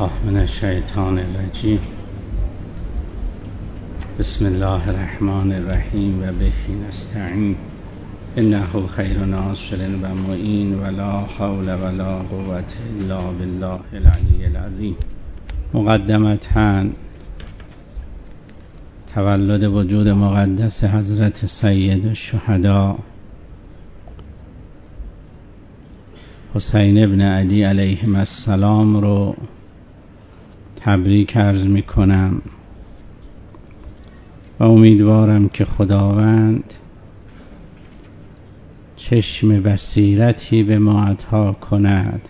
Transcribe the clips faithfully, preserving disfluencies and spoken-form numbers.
بالله من الشیطان الرجیم. بسم الله الرحمن الرحیم و به نستعین انه خیر ناصر و معین ولا حول ولا قوة الا بالله العلی العظیم. مقدمتاً تولد وجود مقدس حضرت سید الشهدا حسین ابن علی علیهم السلام رو تبریک عرض می کنم و امیدوارم که خداوند چشم بصیرتی به ما عطا کند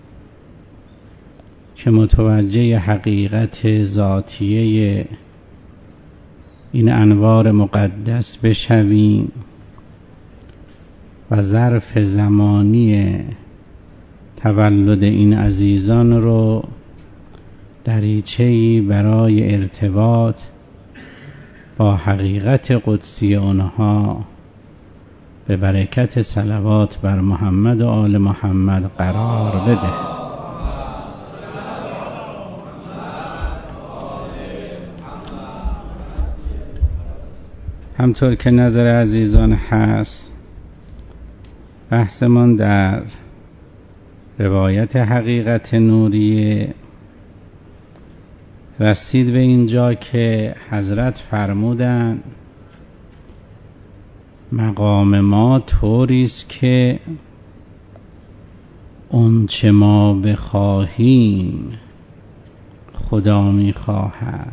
که متوجه حقیقت ذاتیه این انوار مقدس بشویم و ظرف زمانی تولد این عزیزان رو دریچه‌ای برای ارتباط با حقیقت قدسی آنها به برکت صلوات بر محمد و آل محمد قرار بده. همطور که نظر عزیزان هست، بحثمان در روایت حقیقت نوریه رسید به اینجا که حضرت فرمودند مقام ما طوریست که اون چه ما بخواهیم خدا میخواهد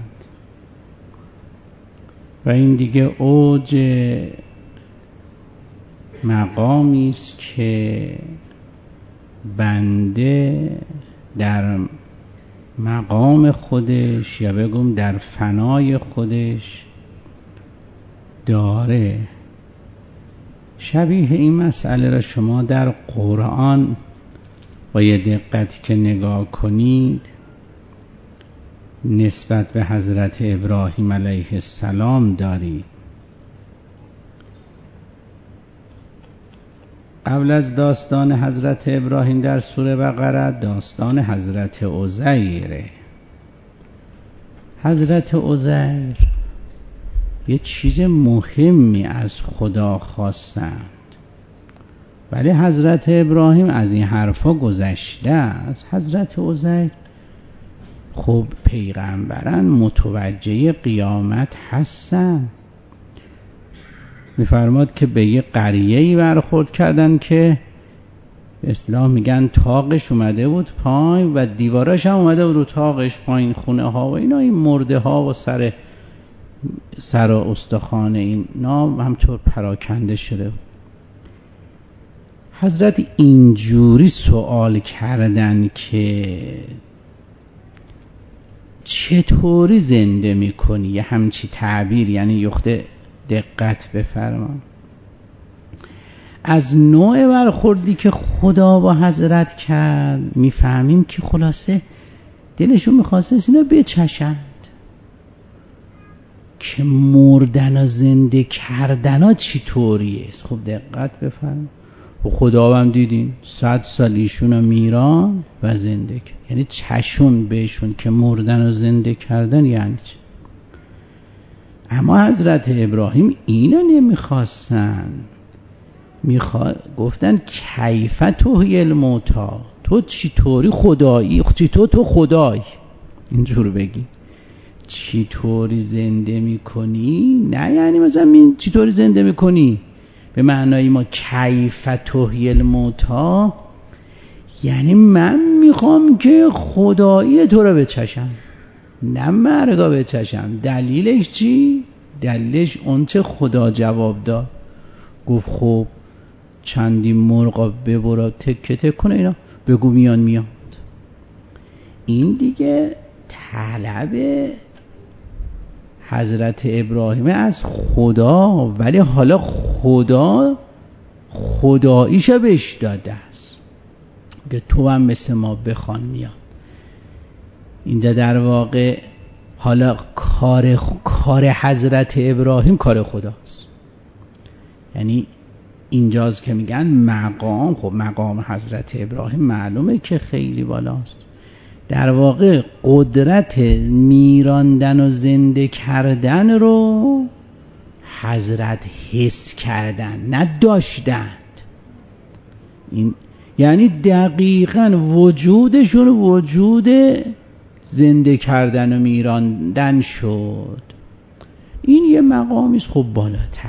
و این دیگه اوج مقامی است که بنده در مقام خودش یا بگم در فنای خودش داره. شبیه این مسئله را شما در قرآن با یه دقتی که نگاه کنید نسبت به حضرت ابراهیم علیه السلام دارید. قبل از داستان حضرت ابراهیم در سوره بقره داستان حضرت عزیره. حضرت عزیر یه چیز مهمی از خدا خواستند، ولی حضرت ابراهیم از این حرفا گذشته است. حضرت عزیر خب پیغمبرن، متوجه قیامت هستن. میفرماد که به یه قریه‌ای برخورد کردن که به اصطلاح میگن تاقش اومده بود پایین و دیواراش هم اومده بود رو تاقش پایین، خونه ها و اینا، این مرده ها و سر سر و استخوان اینا همطور پراکنده شده بود. حضرت اینجوری سوال کردن که چطوری زنده میکنی، یه همچی تعبیر، یعنی یخته دقت بفرما. از نوع برخوردی که خدا با حضرت کرد میفهمیم که خلاصه دلشون میخواسته اینا بچشند که مردن و زنده کردن ها چی طوریه. خب دقت بفرما. و خدا هم دیدین صد سال ایشون رو میران و زنده کرد، یعنی چشون بهشون که مردن و زنده کردن یعنی چی. اما حضرت ابراهیم اینو نمیخواستن، میخوا... گفتن کیف تحیی الموتی، تو چی طوری خدایی، چی تو تو خدای، اینجور بگی چی طوری زنده میکنی. نه یعنی مثلا چی طوری زنده میکنی به معنای ما کیف تحیی الموتی، یعنی من میخوام که خدایی تو رو بچشم، نه مرگا بچشم. دلیلش چی؟ دلیلش اون چه خدا جواب داد، گفت خب چندی مرغا ببرا تکه تک کنه اینا بگو میان میاد. این دیگه طلب حضرت ابراهیم از خدا، ولی حالا خدا خداییشو بهش داده است که تو هم مثل ما بخوان میاد. اینجا در واقع حالا کار کار حضرت ابراهیم کار خداست. یعنی اینجاست که میگن مقام، خب مقام حضرت ابراهیم معلومه که خیلی بالاست. در واقع قدرت میراندن و زنده کردن رو حضرت حس کردن، نه داشتند. این یعنی دقیقاً وجودشون وجود زنده کردن و میراندن شد. این یه مقامی است خب بالاتر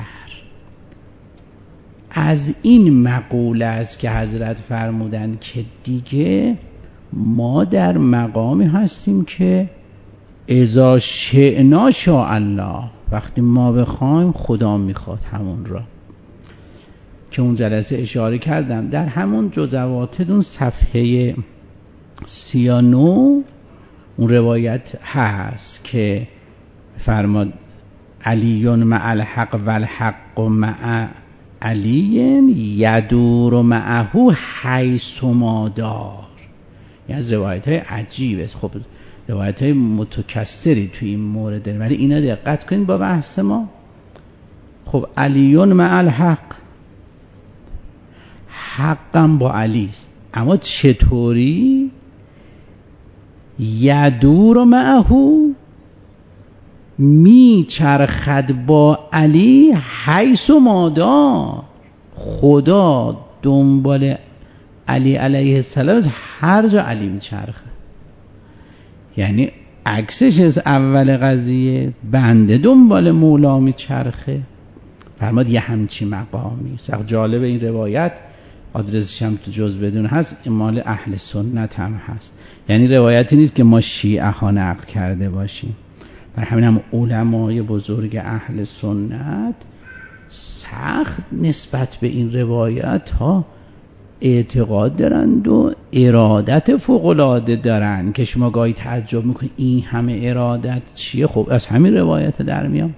از این مقوله است که حضرت فرمودند که دیگه ما در مقامی هستیم که اذا شئنا شاء الله، وقتی ما بخوایم خدا میخواد همون را که اون جلسه اشاره کردم. در همون جزوات اون صفحه سی و نه اون روایت هست که فرماد علی مع الحق و الحق مع علی یدور معه حیث ما دار. یعنی از روایت های عجیب است. خب روایت های متکثری توی این مورد، ولی اینا دقت کنید با بحث ما. خب علی مع الحق، حقم با علی است، اما چطوری؟ یدور معه، می چرخد با علی حیث ما دار. خدا دنبال علی علیه السلام از هر جا علی می چرخه. یعنی عکسش از اول قضیه، بنده دنبال مولا می چرخه. فرماد یه همچی مقامی است. جالب این روایت آدرسش هم تو جز بدون هست، مال اهل سنت هم هست. یعنی روایتی نیست که ما شیعه ها نقل کرده باشیم. بر همین هم علمای بزرگ اهل سنت سخت نسبت به این روایت ها اعتقاد دارند و ارادت فوق‌العاده دارند که شما گاهی تعجب میکنید این همه ارادت چیه؟ خب از همین روایت در میام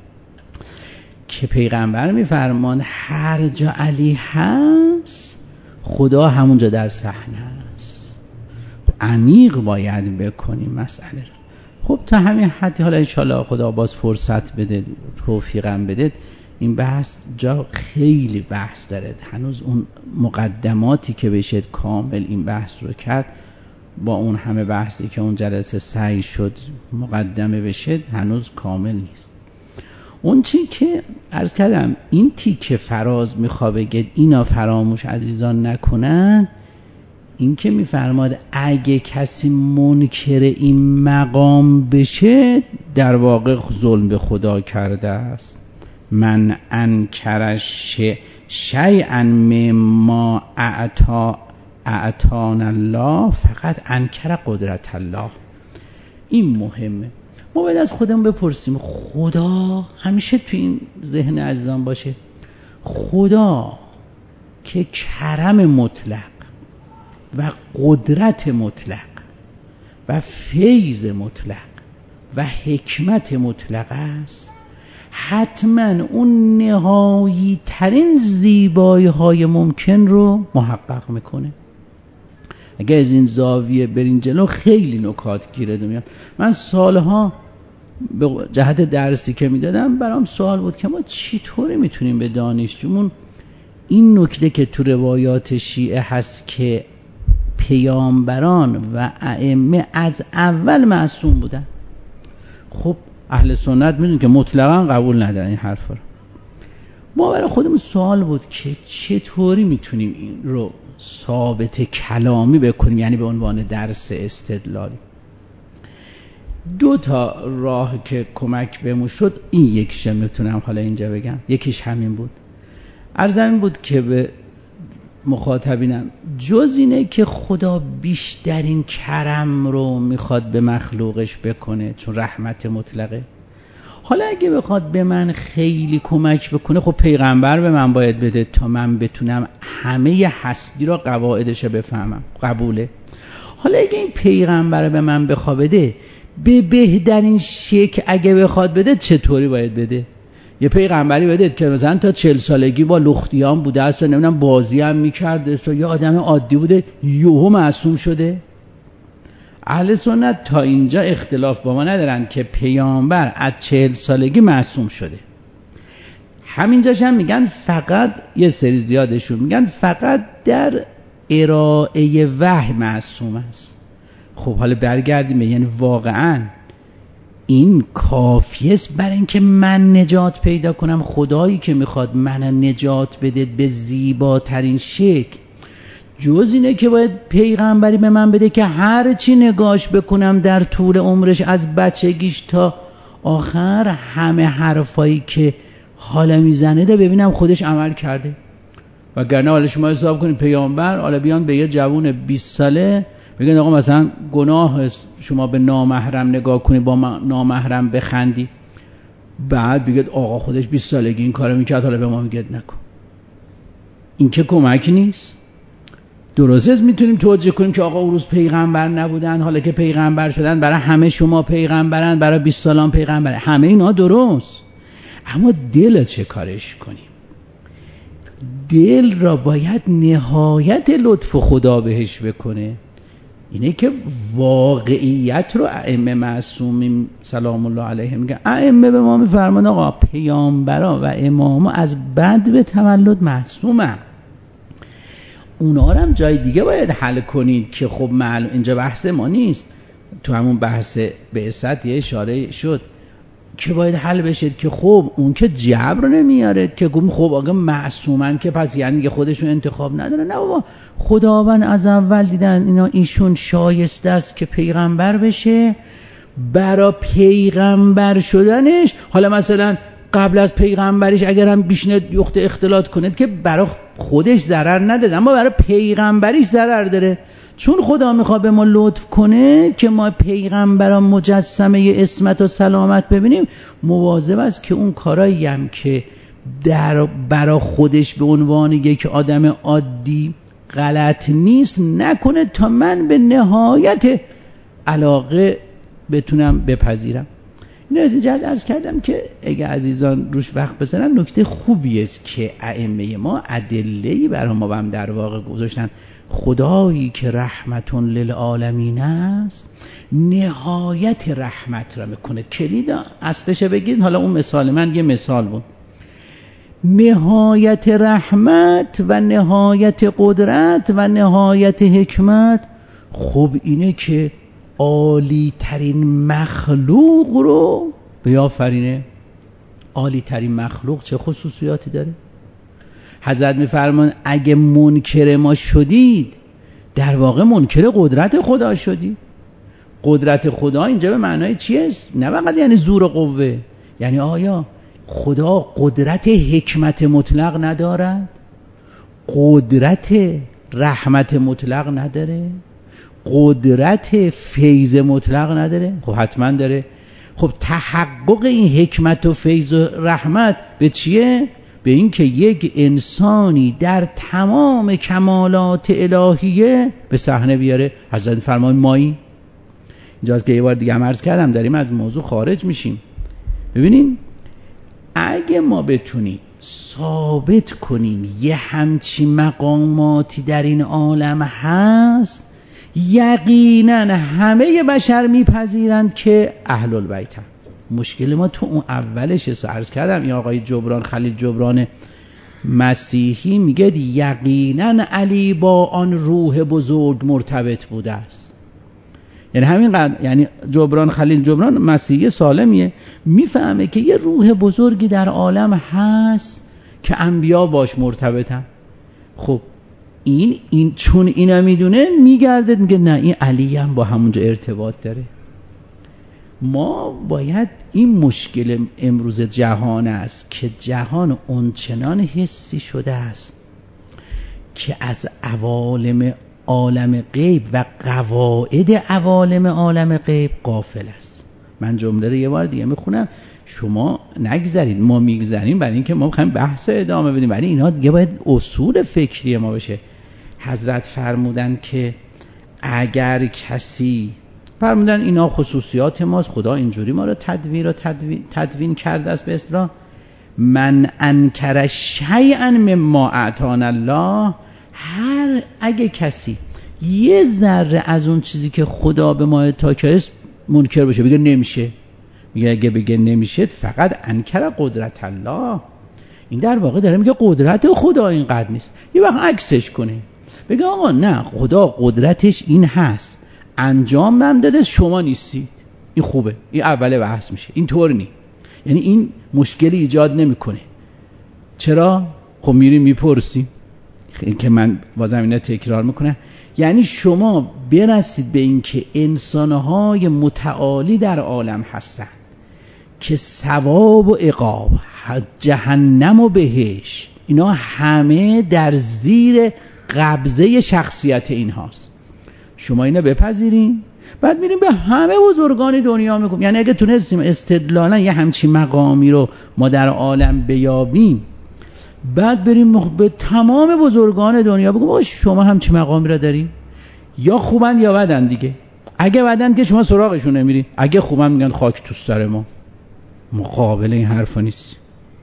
که پیغمبر میفرمان هر جا علی هست خدا همونجا در صحنه است. عمیق باید بکنیم مسئله رو. خب تا همین حدی، حالا انشاءالله خدا باز فرصت بده، توفیقم بده، این بحث جا خیلی بحث داره. هنوز اون مقدماتی که بشه کامل این بحث رو کرد با اون همه بحثی که اون جلسه سعی شد مقدمه بشه هنوز کامل نیست. اون چی که عرض کردم این تیکه فراز میخواه بگه اینا فراموش عزیزان نکنن، این که میفرماد اگه کسی منکر این مقام بشه در واقع ظلم به خدا کرده است. من انکر شیئا مما اعطا اعطان الله فقط انکر قدرت الله. این مهمه. ما باید از خودمون بپرسیم خدا همیشه تو این ذهن عزیزان باشه، خدا که کرم مطلق و قدرت مطلق و فیض مطلق و حکمت مطلق است، حتما اون نهایی ترین زیبایی های ممکن رو محقق میکنه. اگه از این زاویه برین جلو خیلی نکات گیرد میاد. من سالها به جهت درسی که میدادم برام سوال بود که ما چطوری میتونیم به دانشجومون این نکته که تو روایات شیعه هست که پیامبران و ائمه از اول معصوم بودن. خب اهل سنت میدونن که مطلقا قبول ندارن این حرفا رو. ما برای خودمون سوال بود که چطوری میتونیم این رو ثابت کلامی بکنیم، یعنی به عنوان درس استدلالی. دو تا راه که کمک بهمون شد، این یکیش میتونم حالا اینجا بگم، یکیش همین بود. عرضم بود که به مخاطبینم جز اینه که خدا بیشترین کرم رو میخواد به مخلوقش بکنه چون رحمت مطلقه. حالا اگه بخواد به من خیلی کمک بکنه، خب پیغمبر به من باید بده تا من بتونم همه هستی را قواعدش بفهمم، قبوله. حالا اگه این پیغمبر به من بخواد بده به بهترین شکل اگه بخواد بده، چطوری باید بده؟ یه پیغمبری بده که مثلا تا چهل سالگی با لختیان بوده است و نمیدونم بازی هم میکرده است و یه آدم عادی بوده یهو معصوم شده. اهل سنت تا اینجا اختلاف با ما ندارن که پیامبر از چهل سالگی معصوم شده. همینجاش هم میگن فقط یه سری زیادشون میگن فقط در ارائه وحی معصوم است. خب حالا برگردیم، یعنی واقعا این کافیه است برای اینکه من نجات پیدا کنم؟ خدایی که میخواد من نجات بده به زیباترین شکل، جز اینه که باید پیغمبری به من بده که هر چی نگاش بکنم در طول عمرش از بچگیش تا آخر همه حرفایی که حالا میزنه ده ببینم خودش عمل کرده. وگرنه حالا شما حساب کنید پیامبر حالا بیان به یه جوون بیست ساله بگن آقا مثلا گناه شما به نامحرم نگاه کنی، با نامحرم بخندی، بعد بگید آقا خودش بیست سالگی این کارو میکرد حالا به ما میگه نکن. این که کمک نیست. درسته میتونیم توجیه کنیم که آقا اون روز پیغمبر نبودن، حالا که پیغمبر شدن برای همه شما پیغمبرن، برای بیست سالان پیغمبر، همه اینا درست. اما دل چه کارش کنیم؟ دل را باید نهایت لطف خدا بهش بکنه. اینه که واقعیت رو ائمه معصومین سلام الله علیهم میگن. ائمه به ما میفرمان آقا پیامبرا و اماما از بد به تولد معصومن. اونا رو هم جای دیگه باید حل کنید که خب معلوم اینجا بحث ما نیست. تو همون بحث بعثت یه اشاره شد که باید حل بشه که خب اون که جبر نمیاره که گم خب آقا معصومن که پس یعنی که خودشون انتخاب نداره. نه بابا، خداوند از اول دیدن اینا ایشون شایسته است که پیغمبر بشه، برای پیغمبر شدنش حالا مثلا قبل از پیغمبریش اگر هم بیشنه یخت اختلاط کنید که برای خودش ضرر نداره، اما برای پیغمبریش ضرر داره. چون خدا میخواد به ما لطف کنه که ما پیغمبران مجسمه عصمت و سلامت ببینیم، مواظب است که اون کارایی هم که در برای خودش به عنوان یک آدم عادی غلط نیست نکنه تا من به نهایت علاقه بتونم بپذیرم. اینو از اینجا عرض کردم که اگه عزیزان روش وقت بذارن نکته خوبی است که ائمه ما ادله‌ای برای ما هم در واقع گذاشتن. خدایی که رحمتون للعالمین است نهایت رحمت را میکنه. کلید اصلش بگید، حالا اون مثال من یه مثال بود. نهایت رحمت و نهایت قدرت و نهایت حکمت، خب اینه که عالی ترین مخلوق رو بیافرینه. عالی ترین مخلوق چه خصوصیاتی داره؟ حضرت میفرمان اگه منکر ما شدید در واقع منکر قدرت خدا شدید. قدرت خدا اینجا به معنای چیه؟ نه فقط یعنی زور و قوه، یعنی آیا خدا قدرت حکمت مطلق ندارد؟ قدرت رحمت مطلق نداره؟ قدرت فیض مطلق نداره؟ خب حتما داره. خب تحقق این حکمت و فیض و رحمت به چیه؟ به این که یک انسانی در تمام کمالات الهیه به صحنه بیاره. حضرت فرمان مایی اینجاست که یه بار دیگه هم عرض کردم داریم از موضوع خارج میشیم. ببینین اگه ما بتونیم ثابت کنیم یه همچی مقاماتی در این عالم هست، یقینا همه بشر میپذیرند که اهل البیت هم. مشکل ما تو اون اولش عرض کردم. این آقای جبران خلیل جبران مسیحی میگه یقینا علی با آن روح بزرگ مرتبط بوده است. یعنی همین قدر، یعنی جبران خلیل جبران مسیحی سالمیه، میفهمه که یه روح بزرگی در عالم هست که انبیا باش مرتبطن. خب این این چون اینا میدونه میگرده میگه نه این علی هم با همونجا ارتباط داره. ما باید این مشکل امروز جهان است که جهان اونچنان حسی شده است که از عوالم عالم غیب و قواعد عوالم عالم غیب غافل است. من جمله رو یه بار دیگه میخونم، شما نگذارید، ما میگذاریم برای اینکه ما میخوایم بحث ادامه بدیم، ولی اینا دیگه باید اصول فکری ما بشه. حضرت فرمودن که اگر کسی فرمودن اینا خصوصیات ماست، خدا اینجوری ما رو تدوین و تدوین, تدوین کرده است به اصطلاح. من انکر شیئا مما اعطانا الله، هر اگه کسی یه ذره از اون چیزی که خدا به ما عطا کرده منکر بشه، بگه نمیشه، میگه اگه بگه نمیشه فقط انکر قدرت الله. این در واقع داره میگه قدرت خدا اینقدر نیست. یه وقت عکسش کنه، بگه آقا نه خدا قدرتش این هست، انجام هم داده، شما نیستید. این خوبه، این اوله بحث میشه. این طور نی، یعنی این مشکلی ایجاد نمیکنه. چرا؟ خب میریم میپرسیم که من بازم اینا تکرار میکنم. یعنی شما برسید به این که انسانهای متعالی در عالم هستن که ثواب و عقاب، جهنم و بهشت، اینا همه در زیر قبضه شخصیت این هاست. شما اینو بپذیرین، بعد میریم به همه بزرگان دنیا میگم. یعنی اگه تونستیم استدلالا یه همچین مقامی رو ما در عالم بیابیم، بعد بریم به تمام بزرگان دنیا بگم شما همچین مقامی رو دارین، یا خوبن یا بدن دیگه. اگه بدن که شما سراغشون نمیرین، اگه خوبن میگن خاک تو سر ما. مقابل این حرفا نیست.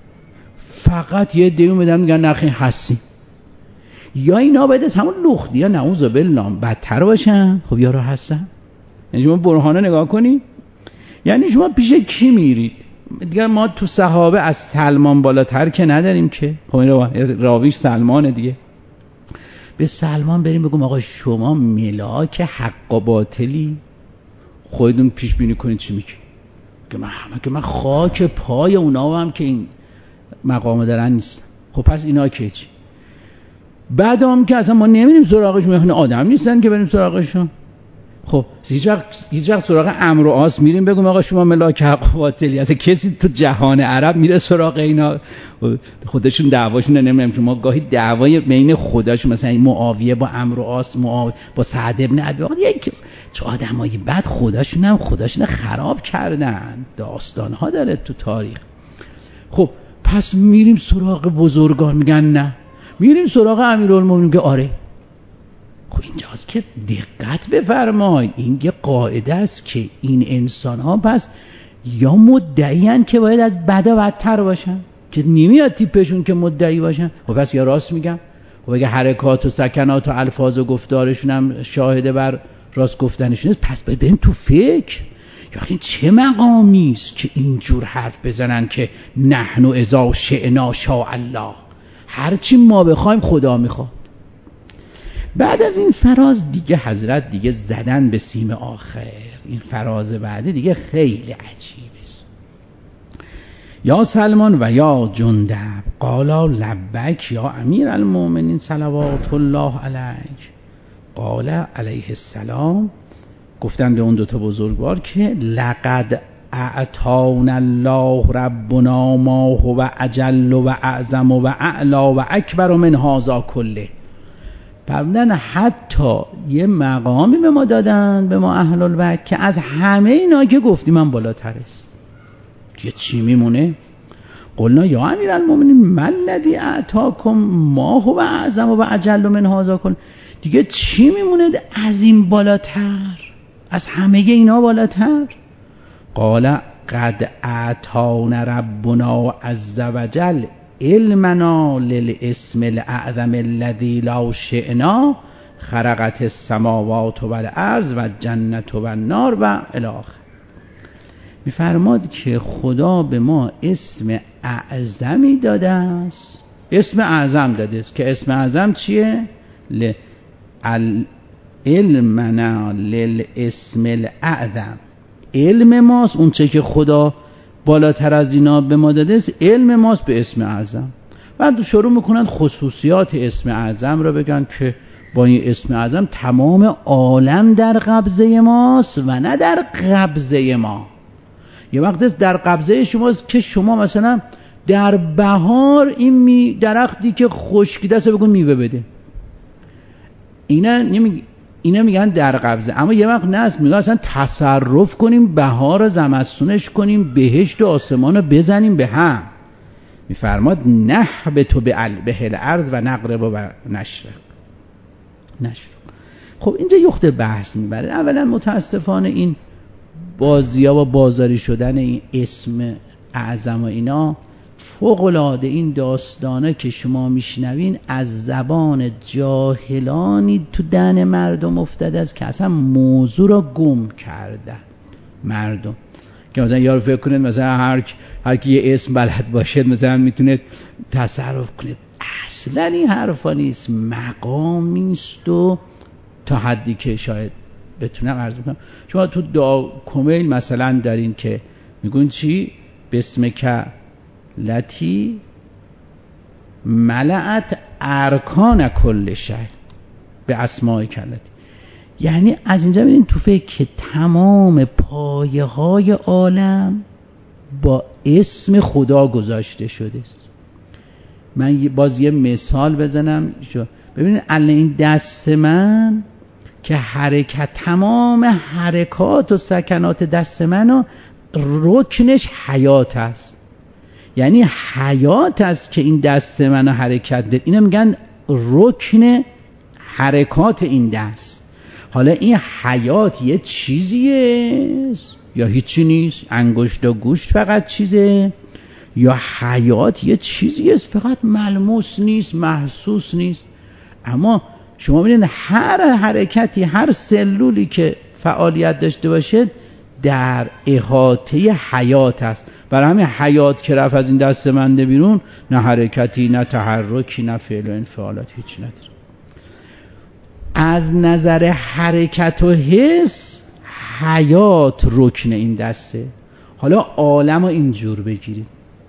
فقط یه دیو میدن میگن نخین هستیم. یا اینا باید از همون لختی یا نعوذ بالله بدتر باشن. خب یارو هستن. یعنی شما برهانه نگاه کنی، یعنی شما پیش کی میرید دیگه؟ ما تو صحابه از سلمان بالاتر که نداریم که. خب این راویش سلمانه دیگه. به سلمان بریم بگم آقا شما ملاک حق و باطلی، خودتون پیش بینی کنید چی میگه. که من همه که من خاک پای اونا هم که این مقام دارن نیستم. خب پس اینا که چی؟ بعد هم که اصلا ما نمیریم سراغشون، میخونه آدم نیستن که بریم سراغشون. خب هیچ وقت هیچ وقت سراغ امر و آس میریم بگم آقا شما ملاک حق و باطلی. اصلا کسی تو جهان عرب میره سراغ اینا؟ خودشون دعواشون نمیدونم که ما گاهی دعوای بین خداشون، مثلا معاویه با امر و آس، معاویه با سعد ابن ابی وقاص، یک چه آدمایی بعد خداشون هم خداشون خراب کردن. داستان‌ها داره تو تاریخ. خب پس میریم سراغ بزرگان، میگن نه. میریم سراغ امیرالمومنین که آره. خب اینجاست که دقت بفرمایید، این یه قاعده است که این انسان ها پس یا مدعیان که باید از بد و بدتر باشن که نمیاد تیپشون که مدعی باشن. خب پس یا راست میگم. خب اگه حرکات و سکنات و الفاظ و گفتارشون هم شاهده بر راست گفتنشون است، پس باید بریم تو فکر. یا این چه مقامی است که اینجور حرف بزنن که نحن اذا شئنا شاء الله، هرچی ما بخوایم خدا میخواد. بعد از این فراز دیگه حضرت دیگه زدن به سیم آخر. این فراز بعدی دیگه خیلی عجیبه. یا سلمان و یا جندب قالا لبک یا امیر المؤمنین صلوات الله علیک. قال علیه السلام، گفتن به اون دوتا بزرگوار که لقد اعطانا الله ربنا ما هو اجل و اعظم و اعلا و اکبر من هذا کله. فرمودن حتی یه مقامی به ما دادن، به ما اهل البیت، که از همه اینا که گفتی من بالاتر است. دیگه چی میمونه؟ قلنا یا امیرالمومنین ما الذی اعطاکم ما هو اعظم و اجل من هذا کله. دیگه چی میمونه از این بالاتر، از همه اینا بالاتر؟ قال قد اعطانا ربنا عز وجل علمنا للاسم الاعظم الذي لو شئنا خرقت السماوات والارض و الجنة و النار و الی آخر. میفرماد که خدا به ما اسم اعظمی داده است. اسم اعظم داده است که اسم اعظم چیه؟ ل علمنا للاسم الاعظم. علم ماست اون چه که خدا بالاتر از اینا به ما داده است، علم ماست به اسم اعظم. بعد شروع میکنن خصوصیات اسم اعظم رو بگن که با این اسم اعظم تمام عالم در قبضه ماست و نه در قبضه ما. یه وقت در قبضه شماست که شما مثلا در بهار این می درختی که خشکیده است بگو میوه بده، اینا نمی اینا میگن در قبضه. اما یه وقت نه، میگن اصلا تصرف کنیم، بهار و زمستونش کنیم، بهشت و آسمان رو بزنیم به هم. میفرماد نحبت به الارض و نقرب و نشرب نشرب. خب اینجا یخت بحث میبره. اولا متاسفانه این بازی‌ها و بازاری شدن این اسم اعظم و اینا فوق‌العاده، این داستانه که شما میشنوین از زبان جاهلانی تو دهن مردم افتاده است که اصلا موضوع را گم کردن مردم. که مثلا یارو فکر کنید مثلا هر هر کی یه اسم بلد باشه مثلا میتونه تصرف کنه. اصلا این حرفا نیست. مقامی است و تا حدی که شاید بتونم عرض کنم. شما تو دعا کمیل مثلا دارین که میگون چی؟ بسمک لتی ملأت ارکان کل شی به اسماء کلتی. یعنی از اینجا ببینید تو فکر که تمام پایه های عالم با اسم خدا گذاشته شده است. من باز یه مثال بزنم. ببینید الان این دست من که حرکت، تمام حرکات و سکنات دست منو رکنش حیات است. یعنی حیات است که این دست منو حرکت ده. اینو میگن رکن حرکات این دست. حالا این حیات یه چیزیه یا هیچی نیست؟ انگشت و گوشت فقط چیزه؟ یا حیات یه چیزیه فقط ملموس نیست، محسوس نیست؟ اما شما ببینید هر حرکتی، هر سلولی که فعالیت داشته باشه در احاطه حیات است. برای همین حیات که رفت از این دست منده بیرون، نه حرکتی، نه تحرکی، نه فعل و انفعالات، هیچ نداره. از نظر حرکت و حس حیات رکن این دسته. حالا عالم رو اینجور بگیرید،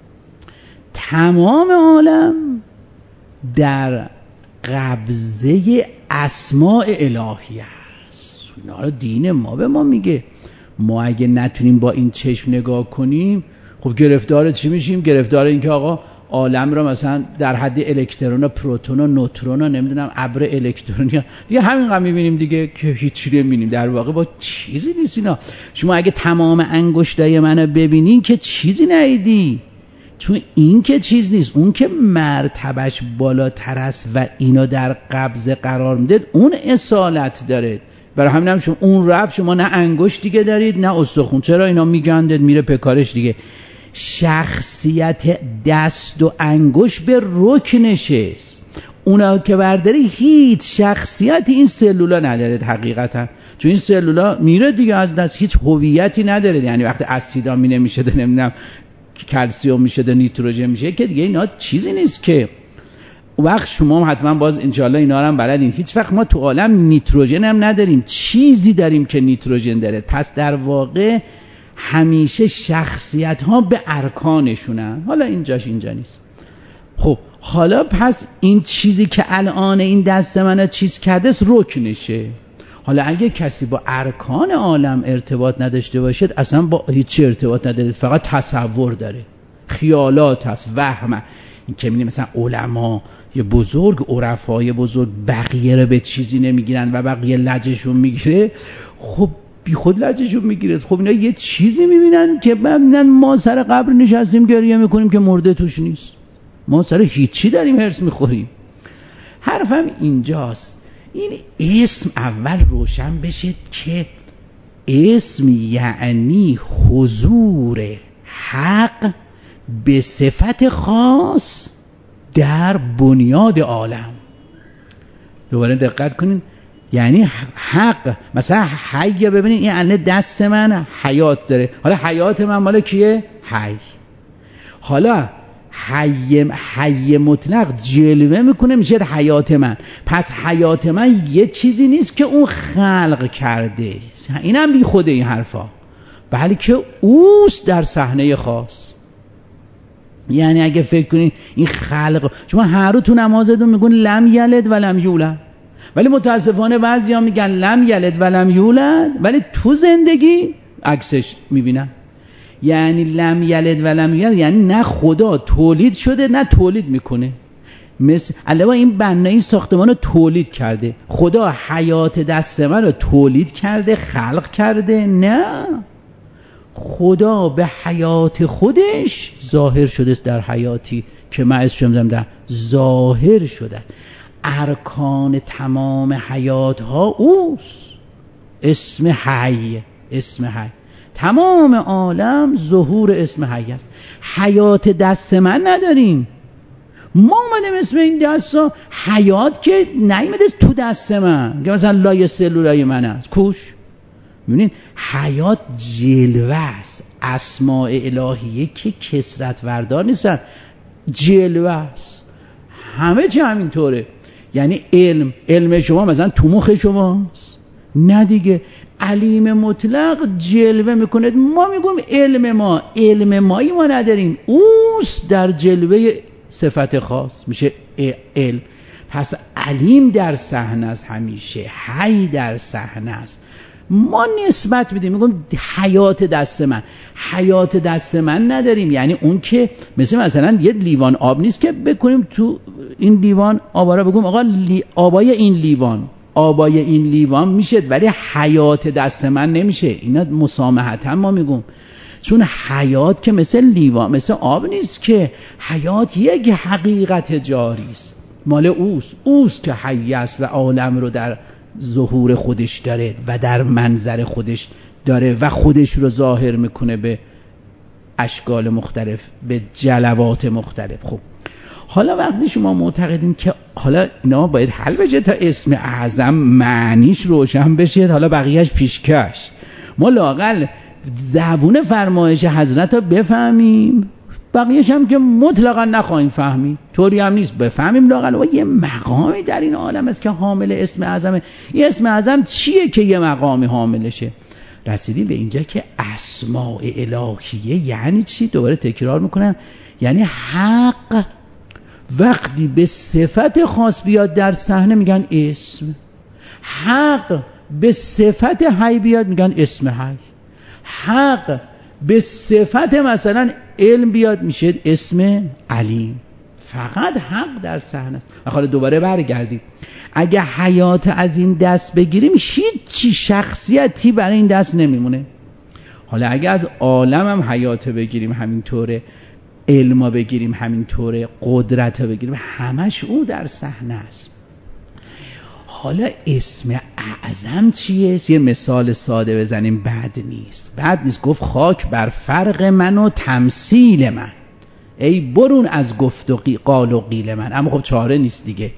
تمام عالم در قبضه اسماء الهی است. اینا رو دین ما به ما میگه. ما اگه نتونیم با این چشم نگاه کنیم، خب گرفتار چی میشیم؟ گرفتار این که آقا عالم را مثلا در حد الکترون و پروتون و نوترون و نمیدونم ابر الکترونی دیگه همین قم میبینیم دیگه که هیچی نمیبینیم. در واقع با چیزی نیست اینا. شما اگه تمام انگشتای منو ببینین که چیزی ندیدی، چون این که چیز نیست، اون که مرتبش بالاتر است و اینو در قبضه قرار میده اون اصالت داره. برای همین هم شما اون رفت، شما نه انگشت دیگه دارید نه استخون. چرا؟ اینا میگندد میره پکارش دیگه. شخصیت دست و انگشت به رکنشه، اونا که برداری هیچ شخصیتی این سلولا نداره حقیقتا، چون این سلولا میره دیگه از دست، هیچ هویتی نداره. یعنی وقتی اسیدامینه میشه ده نمیدونم کلسیوم میشه ده نیتروژن میشه که دیگه اینا چیزی نیست که. وقت شما هم حتما باز انشالله اینا رو هم بلدین، هیچ وقت ما تو عالم نیتروژن هم نداریم، چیزی داریم که نیتروژن داره. پس در واقع همیشه شخصیت ها به ارکانشونن. حالا اینجاش اینجا نیست. خب حالا پس این چیزی که الان این دست منو چیز کرده است رکنشه. حالا اگه کسی با ارکان عالم ارتباط نداشته باشد، اصلا با هیچ ارتباط نداره، فقط تصور داره، خیالات هست، وهم. این که می‌بینی مثلا علما یه بزرگ، عرفای بزرگ بقیه رو به چیزی نمیگیرن و بقیه لجشون میگیره، خب بی خود لجشون میگیره. خب اینا یه چیزی میبینن که ببینن ما سر قبر نشستیم گریه میکنیم که مرده توش نیست، ما سر هیچی داریم هرس میخوریم. حرفم اینجاست، این اسم اول روشن بشه که اسم یعنی حضور حق به صفت خاص در بنیاد عالم. دوباره دقت کنین، یعنی حق مثلا حی، ببینید این الان دست من حیات داره، حالا حیات من مال کیه؟ حی. حالا حی حی مطلق جلوه میکنه میشه حیات من. پس حیات من یه چیزی نیست که اون خلق کرده، اینم بی خوده این حرفا، بلکه اوست در صحنه خاص. یعنی اگه فکر کنین این خلق، شما هر رو تو نمازتون میگن لم یلد و لم یولد، ولی متاسفانه بعضیا میگن لم یلد و لم یولد، ولی تو زندگی عکسش میبینن. یعنی لم یلد و لم یولد یعنی نه خدا تولید شده نه تولید میکنه. مثل علاوه این بنایی ساختمان رو تولید کرده، خدا حیات دست من رو تولید کرده، خلق کرده؟ نه، خدا به حیات خودش ظاهر شده است در حیاتی که من اسمم زدم ظاهر شده. ارکان تمام حیات ها اوست، اسم حی، اسم حی. تمام عالم ظهور اسم حی است. حیات دست من نداریم، ما اومدیم اسم این دست ها حیات که نیومده تو دست من که مثلا لایه سلولای من است کوش. میبینید حیات جلوه است، اسماء الهیه که کثرت وردار نیستن، جلوه است. همه چی همینطوره. یعنی علم علم شما مثلا تو مخ شماست، نه دیگه. علیم مطلق جلوه میکنه. ما میگیم علم ما علم مایی ما نداریم، اوست در جلوه صفت خاص میشه علم. پس علیم در صحنه است، همیشه حی در صحنه است. ما نسبت میدیم میگم حیات دست من، حیات دست من نداریم. یعنی اون که مثل مثلا یه لیوان آب نیست که بکنیم تو این لیوان آبا را بگم آقا لی... آبای این لیوان آبای این لیوان میشه، ولی حیات دست من نمیشه. اینا مسامحتا ما میگم، چون حیات که مثل لیوان مثل آب نیست که، حیات یک حقیقت جاری است، مال اوست اوست که حی است و عالم رو در ظهور خودش داره و در منظر خودش داره و خودش رو ظاهر میکنه به اشکال مختلف، به جلوات مختلف. خب حالا وقتی شما معتقدین که حالا اینا باید حل بشه تا اسم اعظم معنیش روشن بشه، حالا بقیهش پیشکش، ما لااقل زبون فرمایش حضرت رو بفهمیم، بقیهش هم که مطلقا نخواهیم فهمید، طوری هم نیست بفهمیم لااقل و یه مقامی در این عالم است که حامل اسم اعظمه. این اسم اعظم چیه که یه مقامی حاملشه؟ رسیدیم به اینجا که اسماء الهیه یعنی چی؟ دوباره تکرار میکنم، یعنی حق وقتی به صفت خاص بیاد در صحنه میگن اسم، حق به صفت حی بیاد میگن اسم حی، حق به صفت مثلا علم بیاد میشه اسم علیم. فقط حق در صحنه است. حالا دوباره برگردیم، اگه حیات از این دست بگیریم هیچ شخصیتی برای این دست نمیمونه. حالا اگه از عالم هم حیات بگیریم همینطوره، علم بگیریم همینطوره، قدرت بگیریم همش او در صحنه است. حالا اسم اعظم چیه؟ یه مثال ساده بزنیم، بد نیست بد نیست گفت خاک بر فرق من و تمثیل من، ای برون از گفت و قال و قیل من. اما خب چاره نیست دیگه.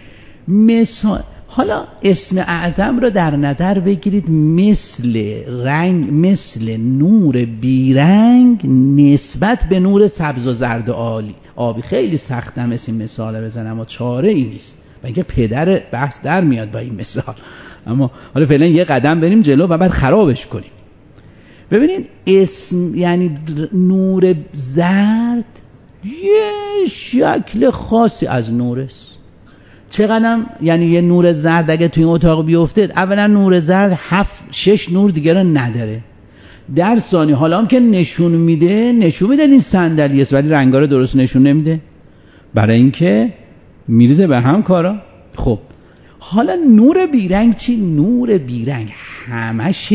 مثال حالا اسم اعظم رو در نظر بگیرید، مثل رنگ، مثل نور بیرنگ نسبت به نور سبز و زرد و عالی آبی. خیلی سختم اسم مثال بزنم اما چاره ای نیست، و اینکه پدر بحث در میاد با این مثال. اما حالا فعلا یه قدم بریم جلو و بعد خرابش کنیم. ببینید اسم یعنی نور زرد یه شکل خاصی از نور است. چقدرم یعنی یه نور زرد اگه توی این اتاق بیفته، اولا نور زرد هفت شش نور دیگه رو نداره در ثانیه. حالا هم که نشون میده نشون میده این صندلی است، ولی رنگا رو درست نشون نمیده برای اینکه میریزه به هم کارا. خب حالا نور بیرنگ چی؟ نور بیرنگ همش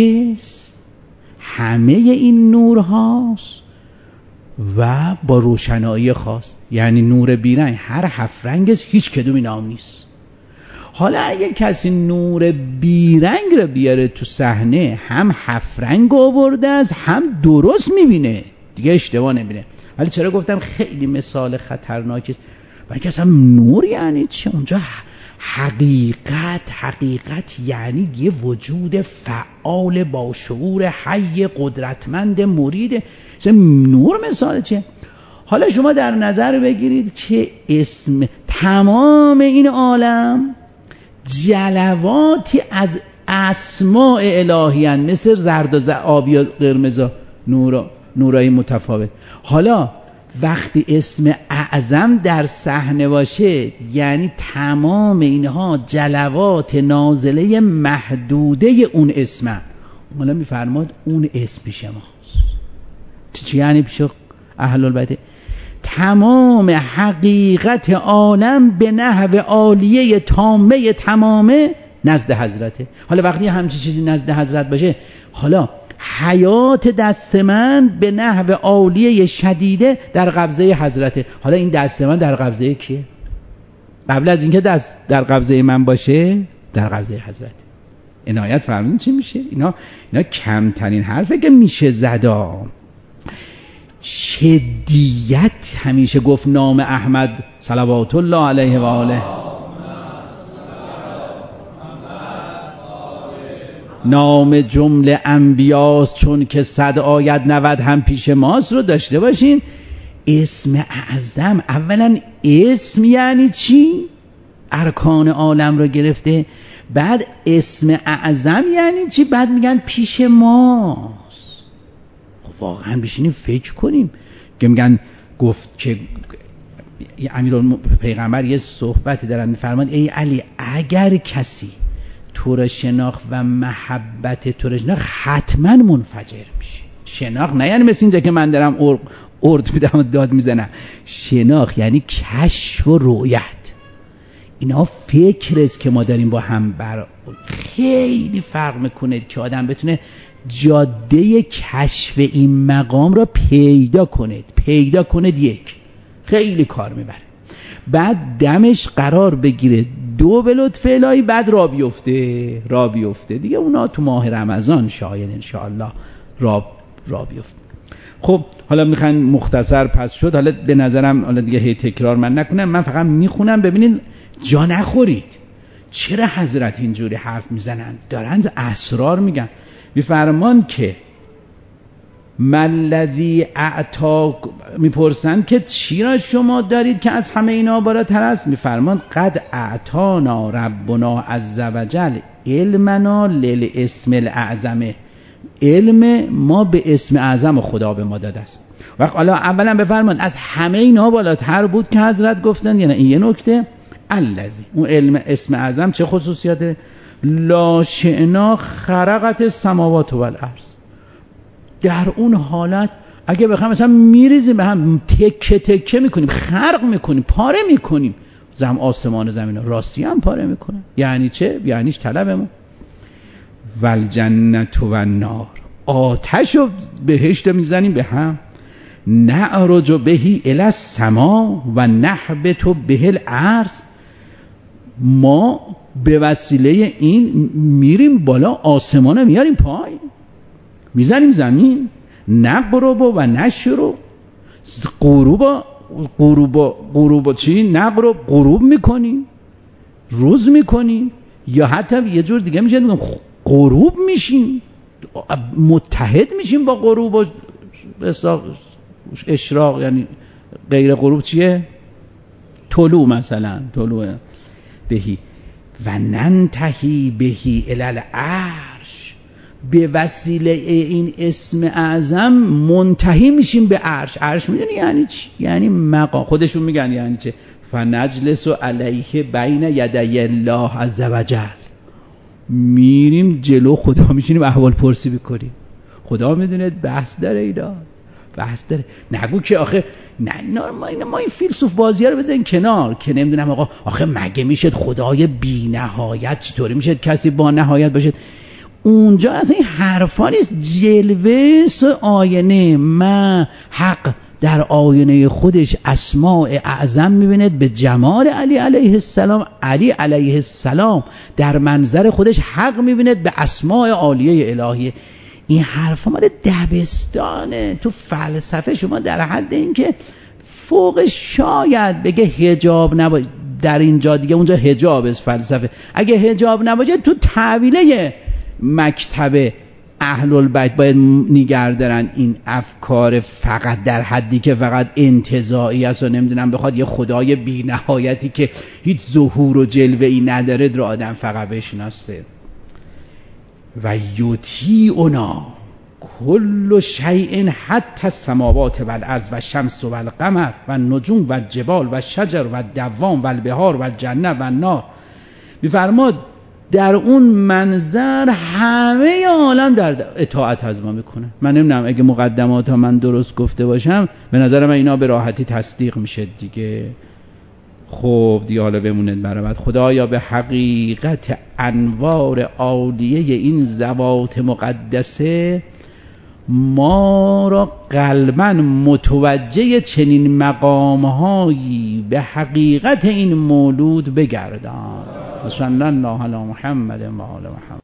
همه این نور هاست و با روشنایی خاص. یعنی نور بیرنگ هر هفت رنگش هیچ کدومی نام نیست. حالا اگه کسی نور بیرنگ رو بیاره تو صحنه، هم هفت رنگ آورده است هم درست میبینه دیگه، اشتباه نمیبینه. ولی چرا گفتم خیلی مثال خطرناکی است؟ برای که اصلا نور یعنی چی اونجا؟ حقیقت. حقیقت یعنی یه وجود فعال با شعور حی قدرتمند مرید. نور مثال چیه؟ حالا شما در نظر بگیرید که اسم تمام این عالم جلواتی از اسماء الهی هستند، مثل زرد و آبی و قرمز و نور نورای متفاوت. حالا وقتی اسم اعظم در صحنه باشه یعنی تمام اینها جلوات نازله محدوده اون اسم. حالا میفرماد اون اسم پیش ماست. چی یعنی پیش اهل البیت؟ تمام حقیقت عالم به نحو عالیه تامه تمامه نزد حضرته. حالا وقتی همچین چیزی نزد حضرت باشه، حالا حیات دست من به نحو عالیه شدیده در قبضه حضرته. حالا این دست من در قبضه کیه؟ قبل از اینکه دست در قبضه من باشه در قبضه حضرت. عنایت فرمودین چی میشه؟ اینا اینا کمترین حرفه که میشه زدا. شدیت همیشه گفت نام احمد صلوات الله علیه و آله، نام جمله انبیاست چون که صد آید نود هم پیش ماست رو داشته باشین. اسم اعظم اولا اسم یعنی چی؟ ارکان عالم رو گرفته، بعد اسم اعظم یعنی چی؟ بعد میگن پیش ماست. خب واقعا بشینیم فکر کنیم که میگن گفت که امیرالمومنین پیغمبر یه صحبتی دارن میفرمان ای علی اگر کسی تو را شناخت و محبت تو را شناخت حتما منفجر میشه. شناخت نه یعنی مثل اینجا که من دارم ارد ارد میدم و داد میزنم. شناخت یعنی کشف و رؤیت. اینا فکر است که ما داریم با هم بر خیلی فرق میکنه که آدم بتونه جاده کشف این مقام را پیدا کنه پیدا کنه یک خیلی کار میبره. بعد دمش قرار بگیره دو به لطف الهی بعد را بیفته را بیفته دیگه. اونا تو ماه رمضان شاید انشاءالله را را بیفته. خب حالا میخوان مختصر پس شد. حالا به نظرم حالا دیگه هی تکرار من نکنم، من فقط میخونم ببینید جا نخورید. چرا حضرت اینجوری حرف میزنند؟ دارند اسرار میگن. میفرمان که ملذی اعطا، میپرسند که چی را شما دارید که از همه اینا بالاتر است؟ میفرمان قد اعطانا ربنا عز وجل علمنا للاسم الاعظم. علم ما به اسم اعظم خدا به ما داده است. و حالا اولا بفرمان از همه اینا بالاتر بود که حضرت گفتن، یعنی این یه نکته. الذی، اون علم اسم اعظم چه خصوصیاته؟ لا شئنا خرقت السماوات والارض. در اون حالت اگه بخوام مثلا میریزیم به هم، تکه تکه میکنیم، خرق میکنیم، پاره میکنیم زم آسمان و زمین، راستی هم پاره میکنه. یعنی چه؟ یعنیش طلبمون. والجنت و النار، آتش و بهشت میزنیم به هم. نعرج بهی الی السما و نحبت به الارض. ما به وسیله این میریم بالا، آسمان میاریم پایین، میزنیم زمین. نقرب و نشرب، غروب غروب غروب چی؟ نقرب غروب میکنیم، روز میکنیم، یا حتی یه جور دیگه میشه میگم غروب میشیم، متحد میشیم با غروب و اشراق. یعنی غیر غروب چیه؟ طلوع، مثلا طلوع بهی. و ننتهی بهی الی العرش، به وسیله این اسم اعظم منتهی میشیم به عرش. عرش میدونی یعنی چی؟ یعنی مقام. خودشون میگن یعنی چه؟ فنجلس علیه بین یدی الله عز وجل. میریم جلو خدا، میشینیم احوال پرسی بکنیم. خدا میدونه بحث داره اینا، بحث داره. نگو که آخه نه ما, ما این فیلسوف بازی رو بزنین کنار که نمیدونم آقا آخه مگه میشه خدای بی نهایت؟ چطوری میشه کسی با نهایت باشه؟ اونجا از این حرفا نیست. جلوه آینه ما حق در آینه خودش اسماء اعظم میبیند به جمال علی علیه السلام. علی علیه السلام در منظر خودش حق میبیند به اسماء عالیه الهیه. این حرفا مال دبستانه. تو فلسفه شما در حد این که فوق شاید بگه حجاب نباشه در اینجا، دیگه اونجا حجاب است فلسفه. اگه حجاب نباشه تو تعویله مکتب اهل البیت باید نگه دارن این افکار فقط در حدی که فقط انتزاعی است و نمیدونم بخواد یه خدای بی نهایتی که هیچ ظهور و جلوه ای نداره رو آدم فقط بشناسه. و یطیعنا کل شیء حتی السماوات والارض و الشمس و القمر و النجوم و الجبال و الشجر و الدوام و البحار و الجنه و النار. میفرماد در اون منظر همه عالم در اطاعت از ما میکنه. من نمیدونم اگه مقدمات ها من درست گفته باشم، به نظر من اینا به راحتی تصدیق میشه دیگه. خب دیگه حالا بمونید برابر. خدایا به حقیقت انوار عالیه این ذوات مقدسه ما را قلباً متوجه چنین مقامهایی به حقیقت این مولود بگردان. صلی الله علی محمد و آل محمد.